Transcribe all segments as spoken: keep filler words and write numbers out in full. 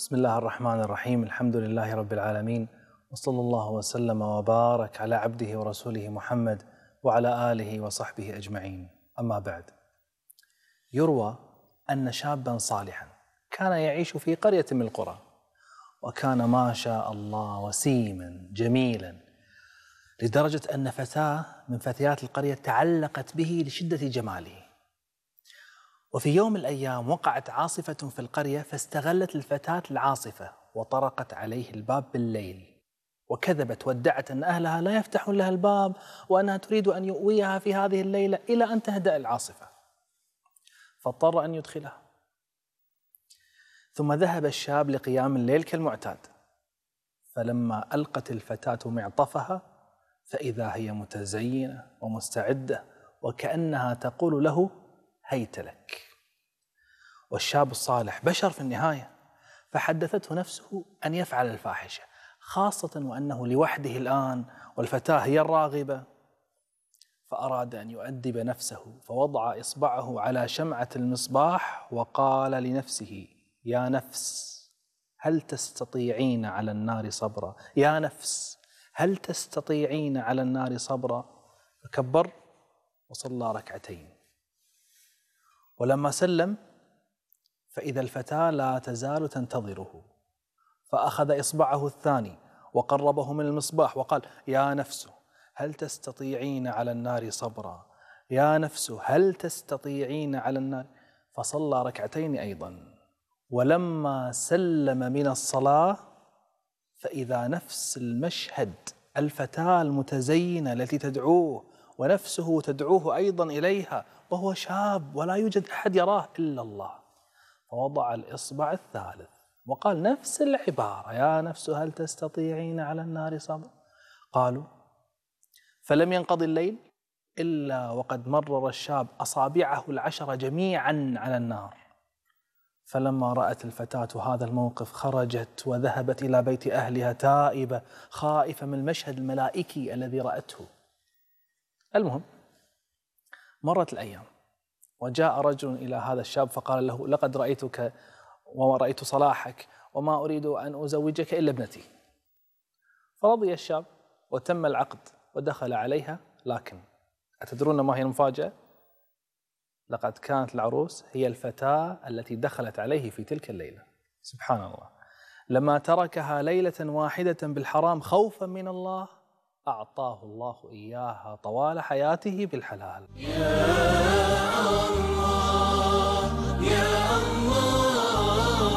بسم الله الرحمن الرحيم. الحمد لله رب العالمين، وصلى الله وسلم وبارك على عبده ورسوله محمد وعلى آله وصحبه أجمعين. أما بعد، يروى أن شابا صالحا كان يعيش في قرية من القرى، وكان ما شاء الله وسيما جميلا، لدرجة أن فتاة من فتيات القرية تعلقت به لشدة جماله. وفي يوم من الأيام وقعت عاصفة في القرية، فاستغلت الفتاة العاصفة وطرقت عليه الباب بالليل، وكذبت وادعت أن أهلها لا يفتحون لها الباب، وأنها تريد أن يؤويها في هذه الليلة إلى أن تهدأ العاصفة، فاضطر أن يدخلها. ثم ذهب الشاب لقيام الليل كالمعتاد، فلما ألقت الفتاة معطفها فإذا هي متزينة ومستعدة، وكأنها تقول له: هيت لك. والشاب الصالح بشر في النهاية، فحدثته نفسه أن يفعل الفاحشة، خاصة وأنه لوحده الآن والفتاة هي الراغبة. فأراد أن يؤدب نفسه، فوضع إصبعه على شمعة المصباح وقال لنفسه: يا نفس، هل تستطيعين على النار صبرا؟ يا نفس، هل تستطيعين على النار صبرا؟ فكبر وصلى ركعتين. ولما سلم فإذا الفتاة لا تزال تنتظره، فأخذ إصبعه الثاني وقربه من المصباح وقال: يا نفس، هل تستطيعين على النار صبرا؟ يا نفس، هل تستطيعين على النار؟ فصلى ركعتين أيضا. ولما سلم من الصلاة فإذا نفس المشهد، الفتاة المتزينة التي تدعوه ونفسه تدعوه أيضا إليها، وهو شاب ولا يوجد أحد يراه إلا الله. فوضع الإصبع الثالث وقال نفس العبارة: يا نفس، هل تستطيعين على النار صبرا؟ قالوا: فلم ينقضي الليل إلا وقد مرر الشاب أصابعه العشر جميعا على النار. فلما رأت الفتاة هذا الموقف خرجت وذهبت إلى بيت أهلها تائبة خائفة من المشهد الملائكي الذي رأته. المهم، مرت الأيام وجاء رجل إلى هذا الشاب فقال له: لقد رأيتك ورأيت صلاحك، وما أريد أن أزوجك إلا ابنتي. فرضي الشاب وتم العقد ودخل عليها. لكن أتدرون ما هي المفاجأة؟ لقد كانت العروس هي الفتاة التي دخلت عليه في تلك الليلة. سبحان الله، لما تركها ليلة واحدة بالحرام خوفا من الله، أعطاه الله إياها طوال حياته بالحلال. يا الله يا الله.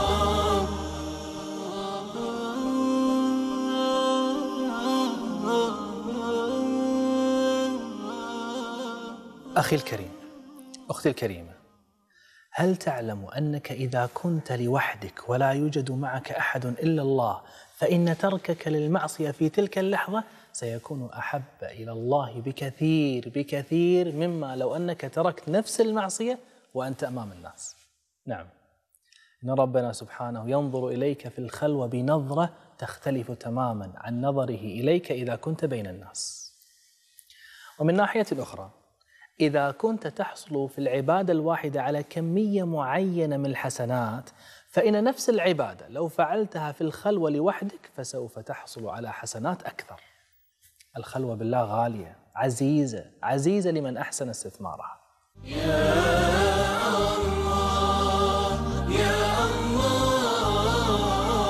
أخي الكريم، أختي الكريمة، هل تعلم أنك إذا كنت لوحدك ولا يوجد معك أحد إلا الله، فإن تركك للمعصية في تلك اللحظة سيكون أحب إلى الله بكثير بكثير مما لو أنك تركت نفس المعصية وأنت أمام الناس. نعم، إن ربنا سبحانه ينظر إليك في الخلوة بنظرة تختلف تماما عن نظره إليك إذا كنت بين الناس. ومن ناحية أخرى، إذا كنت تحصل في العبادة الواحدة على كمية معينة من الحسنات، فإن نفس العبادة لو فعلتها في الخلوة لوحدك فسوف تحصل على حسنات أكثر. الخلوة بالله غالية، عزيزة عزيزة لمن أحسن استثمارها. يا الله يا الله.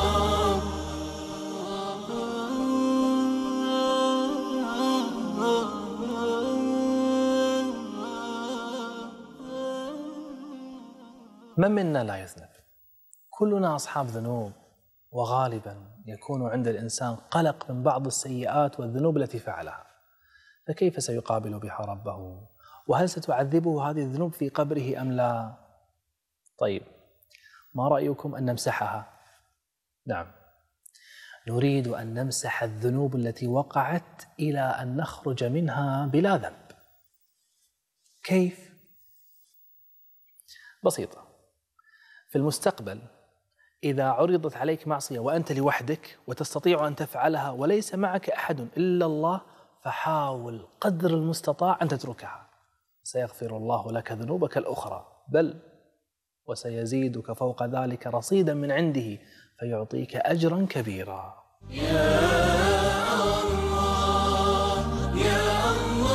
من منا لا يذنب؟ كلنا أصحاب ذنوب، وغالبا يكون عند الإنسان قلق من بعض السيئات والذنوب التي فعلها، فكيف سيقابل بها ربه؟ وهل ستعذبه هذه الذنوب في قبره أم لا؟ طيب، ما رأيكم أن نمسحها؟ نعم، نريد أن نمسح الذنوب التي وقعت إلى أن نخرج منها بلا ذنب. كيف؟ بسيطة. في المستقبل إذا عرضت عليك معصية وأنت لوحدك وتستطيع أن تفعلها وليس معك أحد إلا الله، فحاول قدر المستطاع أن تتركها، سيغفر الله لك ذنوبك الأخرى، بل وسيزيدك فوق ذلك رصيدا من عنده فيعطيك أجرا كبيرا. يا الله يا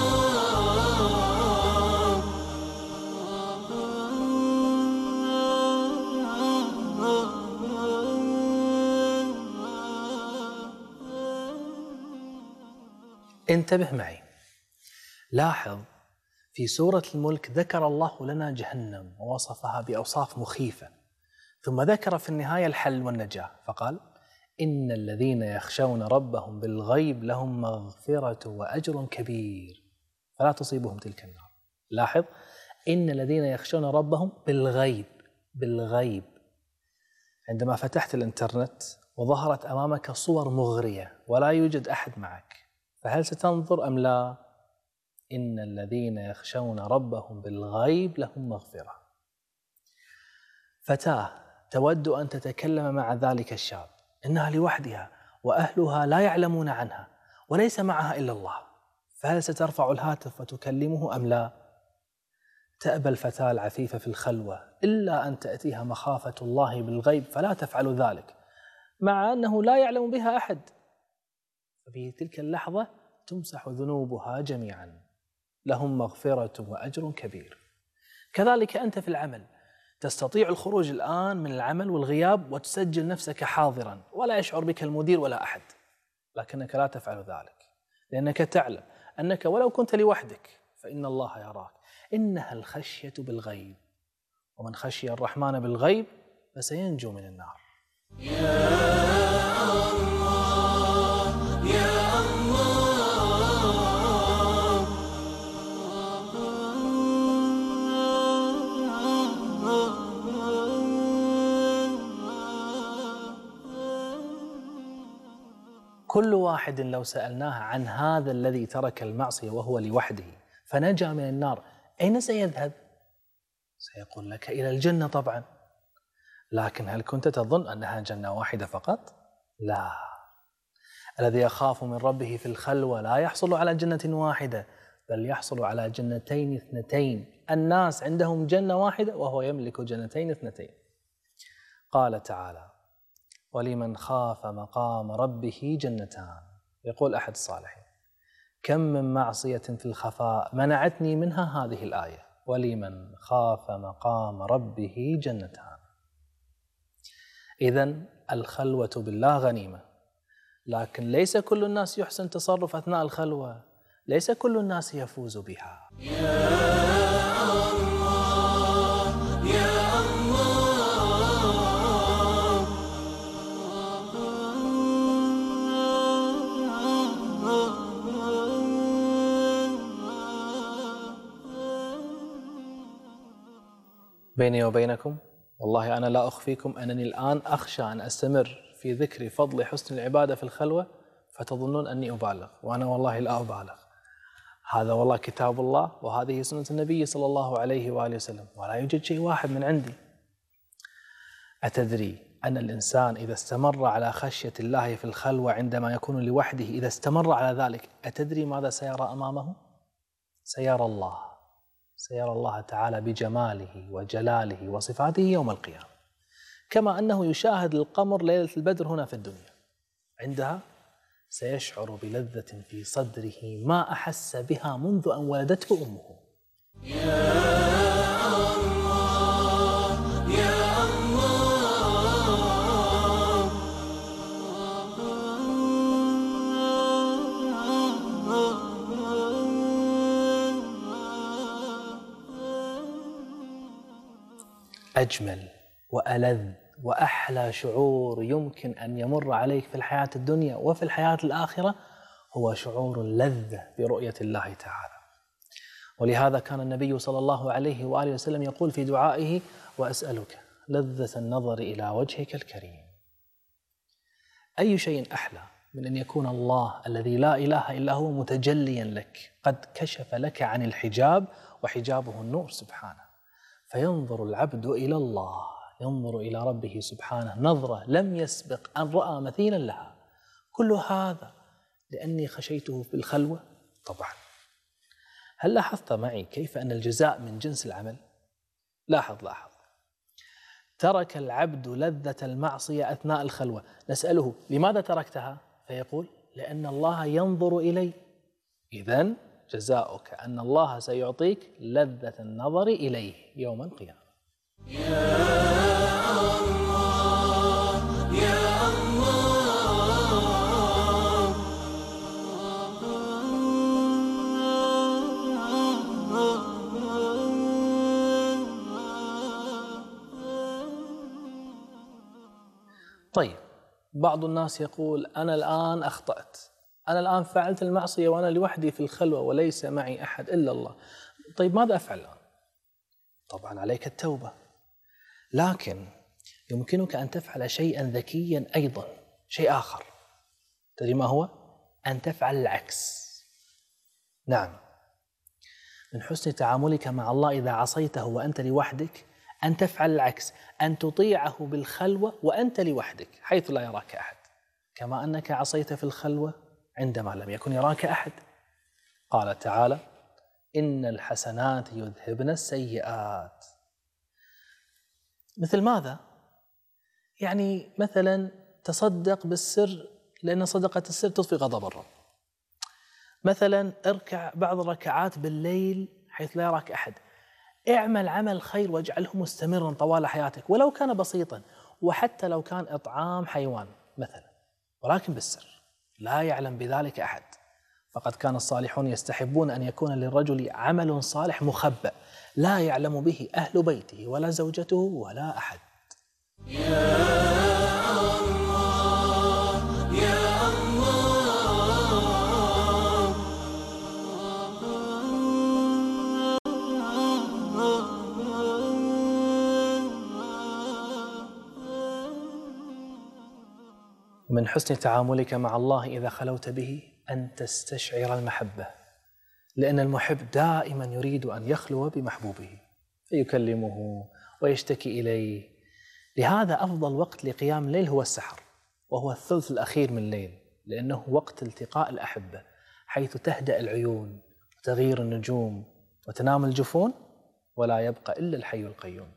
انتبه معي، لاحظ في سورة الملك ذكر الله لنا جهنم ووصفها بأوصاف مخيفة، ثم ذكر في النهاية الحل والنجاة فقال إن الذين يخشون ربهم بالغيب لهم مغفرة وأجر كبير فلا تصيبهم تلك النار. لاحظ، إن الذين يخشون ربهم بالغيب. بالغيب عندما فتحت الإنترنت وظهرت أمامك صور مغرية ولا يوجد أحد معك، فهل ستنظر أم لا؟ إن الذين يخشون ربهم بالغيب لهم مغفرة. فتاة تود أن تتكلم مع ذلك الشاب، إنها لوحدها وأهلها لا يعلمون عنها وليس معها إلا الله، فهل سترفع الهاتف وتكلمه أم لا؟ تأبى الفتاة العفيفة في الخلوة إلا أن تأتيها مخافة الله بالغيب فلا تفعل ذلك، مع أنه لا يعلم بها أحد، ففي تلك اللحظة تمسح ذنوبها جميعا، لهم مغفرة وأجر كبير. كذلك أنت في العمل، تستطيع الخروج الآن من العمل والغياب وتسجل نفسك حاضرا ولا يشعر بك المدير ولا أحد، لكنك لا تفعل ذلك لأنك تعلم أنك ولو كنت لوحدك فإن الله يراك. إنها الخشية بالغيب، ومن خشي الرحمن بالغيب فسينجو من النار. يا الله يا كل واحد لو سألناه عن هذا الذي ترك المعصية وهو لوحده فنجا من النار أين سيذهب؟ سيقول لك إلى الجنة طبعا، لكن هل كنت تظن أنها جنة واحدة فقط؟ لا، الذي يخاف من ربه في الخلوة لا يحصل على جنة واحدة بل يحصل على جنتين اثنتين. الناس عندهم جنة واحدة وهو يملك جنتين اثنتين. قال تعالى ولمن خاف مقام ربه جنتان. يقول أحد الصالحين كم من معصية في الخفاء منعتني منها هذه الآية، ولمن خاف مقام ربه جنتان. إذن الخلوة بالله غنيمة، لكن ليس كل الناس يحسن تصرف أثناء الخلوة، ليس كل الناس يفوز بها. يا الله يا الله بيني وبينكم والله أنا لا أخفيكم أنني الآن أخشى أن أستمر في ذكر فضل حسن العبادة في الخلوة فتظنون أني أبالغ، وأنا والله لا أبالغ. هذا والله كتاب الله وهذه سنة النبي صلى الله عليه وآله وسلم، ولا يوجد شيء واحد من عندي. أتدري أن الإنسان إذا استمر على خشية الله في الخلوة عندما يكون لوحده، إذا استمر على ذلك، أتدري ماذا سيرى أمامه؟ سيرى الله، سيرى الله تعالى بجماله وجلاله وصفاته يوم القيامة، كما أنه يشاهد القمر ليلة البدر هنا في الدنيا، عندها سيشعر بلذة في صدره ما أحس بها منذ أن ولدته أمه. يا الله يا أجمل وألذ وأحلى شعور يمكن أن يمر عليك في الحياة الدنيا وفي الحياة الآخرة هو شعور اللذة برؤية الله تعالى. ولهذا كان النبي صلى الله عليه وآله وسلم يقول في دعائه وأسألك لذة النظر إلى وجهك الكريم. أي شيء أحلى من أن يكون الله الذي لا إله إلا هو متجليا لك، قد كشف لك عن الحجاب وحجابه النور سبحانه، فينظر العبد إلى الله، ينظر إلى ربه سبحانه نظرة لم يسبق أن رأى مثيلا لها. كل هذا لأني خشيته في الخلوة؟ طبعا. هل لاحظت معي كيف أن الجزاء من جنس العمل؟ لاحظ لاحظ ترك العبد لذة المعصية أثناء الخلوة، نسأله لماذا تركتها؟ فيقول لأن الله ينظر إلي. إذن جزاؤك أن الله سيعطيك لذة النظر إليه يوم القيامة. يا الله يا الله. طيب، بعض الناس يقول أنا الآن أخطأت، أنا الآن فعلت المعصية وأنا لوحدي في الخلوة وليس معي أحد إلا الله. طيب ماذا أفعل الآن؟ طبعا عليك التوبة، لكن يمكنك أن تفعل شيئا ذكيا أيضا، شيء آخر. تدري ما هو؟ أن تفعل العكس. نعم، من حسن تعاملك مع الله إذا عصيته وأنت لوحدك أن تفعل العكس، أن تطيعه بالخلوة وأنت لوحدك حيث لا يراك أحد، كما أنك عصيت في الخلوة عندما لم يكن يراك أحد. قال تعالى: إن الحسنات يذهبن السيئات. مثل ماذا؟ يعني مثلا تصدق بالسر، لأن صدقة السر تطفي غضب الرب. مثلا اركع بعض الركعات بالليل حيث لا يراك أحد. اعمل عمل خير واجعله مستمرا طوال حياتك ولو كان بسيطا، وحتى لو كان إطعام حيوان مثلا، ولكن بالسر لا يعلم بذلك أحد. فقد كان الصالحون يستحبون أن يكون للرجل عمل صالح مخبأ لا يعلم به أهل بيته ولا زوجته ولا أحد. يا الله يا الله. من حسن تعاملك مع الله إذا خلوت به أن تستشعر المحبة، لأن المحب دائما يريد أن يخلو بمحبوبه فيكلمه ويشتكي إليه. لهذا أفضل وقت لقيام الليل هو السحر، وهو الثلث الأخير من الليل، لأنه وقت التقاء الأحبة، حيث تهدأ العيون وتغير النجوم وتنام الجفون ولا يبقى إلا الحي القيوم.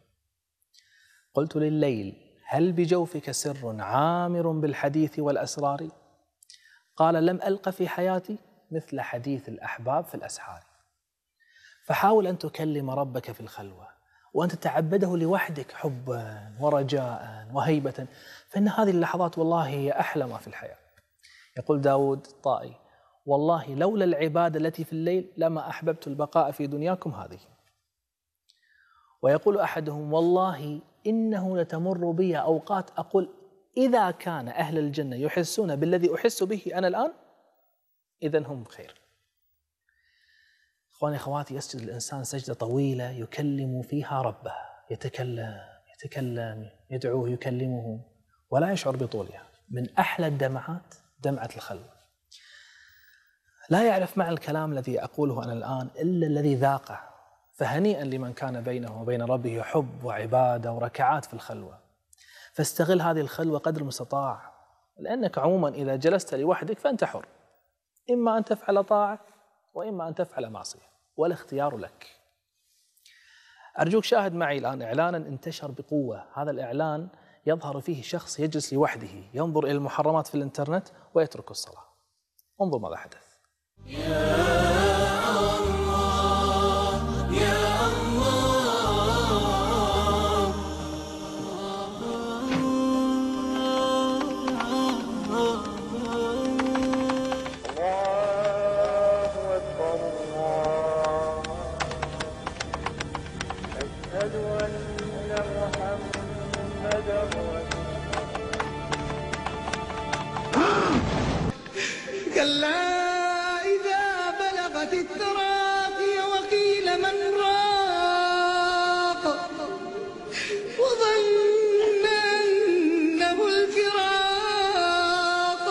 قلت لليل: هل بجوفك سر عامر بالحديث والأسرار؟ قال: لم ألق في حياتي مثل حديث الأحباب في الأسحار. فحاول أن تكلم ربك في الخلوة وأن تتعبده لوحدك حبا ورجاء وهيبة، فإن هذه اللحظات والله هي أحلى ما في الحياة. يقول داود الطائي: والله لولا العبادة التي في الليل لما أحببت البقاء في دنياكم هذه. ويقول أحدهم: والله إنه لتمر بي أوقات أقول إذا كان أهل الجنة يحسون بالذي أحس به أنا الآن إذن هم بخير. أخواني أخواتي، يسجد الإنسان سجدة طويلة يكلم فيها ربه، يتكلم يتكلم يدعوه يكلمه ولا يشعر بطولها. من أحلى الدمعات دمعة الخلوة. لا يعرف معنى الكلام الذي أقوله أنا الآن إلا الذي ذاقه، فهنيئا لمن كان بينه وبين ربه حب وعبادة وركعات في الخلوة. فاستغل هذه الخلوة قدر المستطاع، لأنك عموما إذا جلست لوحدك فأنت حر، إما أن تفعل طاعة وإما أن تفعل معصية، والاختيار لك. أرجوك شاهد معي الآن إعلانا انتشر بقوة. هذا الإعلان يظهر فيه شخص يجلس لوحده ينظر إلى المحرمات في الإنترنت ويترك الصلاة. انظر ماذا حدث. يا الله يا الله. الله أكبر الله. أشهد أن محمدا رسول الله. كلا إذا بلغت التراقي وقيل من راق وظن أنه الفراق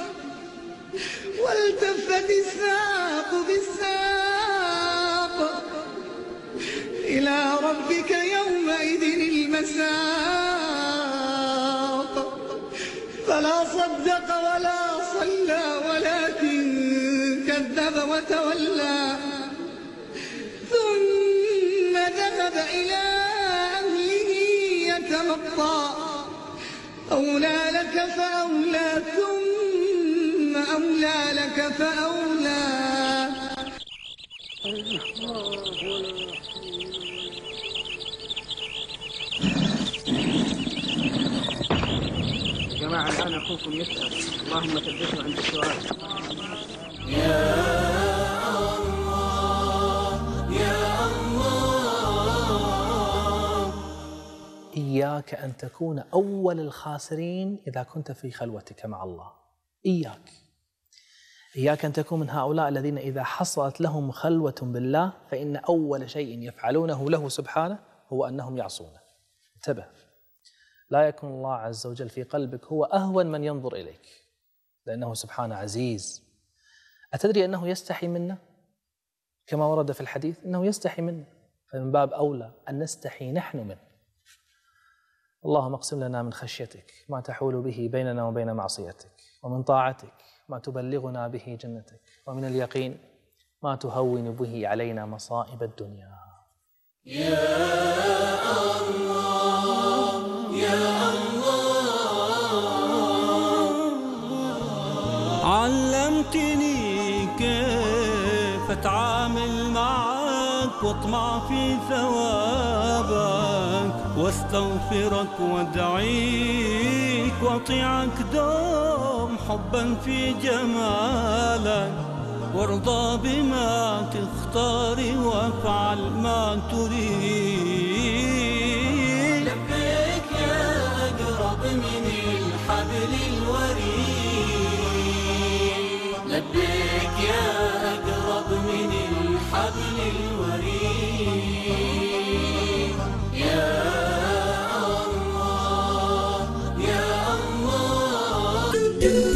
والتفت الساق بالساق إلى ربك يومئذ المساق. فلا صدق ولا صلى ولكن كذب وتولى ثم ذهب إلى أهله يتمطى. مطا أولى لك فأولى ثم أولى لك فأولى. جماعة الآن أخوكم يسأل، اللهم ثبته عند السؤال. يا الله يا الله. إياك أن تكون أول الخاسرين إذا كنت في خلوتك مع الله. إياك إياك أن تكون من هؤلاء الذين إذا حصلت لهم خلوة بالله فإن أول شيء يفعلونه له سبحانه هو أنهم يعصونه. انتبه، لا يكون الله عز وجل في قلبك هو أهون من ينظر إليك، لأنه سبحانه عزيز. أتدري أنه يستحي منا؟ كما ورد في الحديث أنه يستحي منا، فمن باب أولى أن نستحي نحن منه. اللهم اقسم لنا من خشيتك ما تحول به بيننا وبين معصيتك، ومن طاعتك ما تبلغنا به جنتك، ومن اليقين ما تهون به علينا مصائب الدنيا. يا الله يا الله. علمتني كيف أتعامل معك واطمع في ثوابك واستغفرك وادعيك واطيعك دوم حبا في جمالك، وارضى بما تختار وافعل ما تريد. لبيك يا أقرب من الحبل الوريد، لبيك يا أقرب من الحبل الوريد. يا الله يا الله.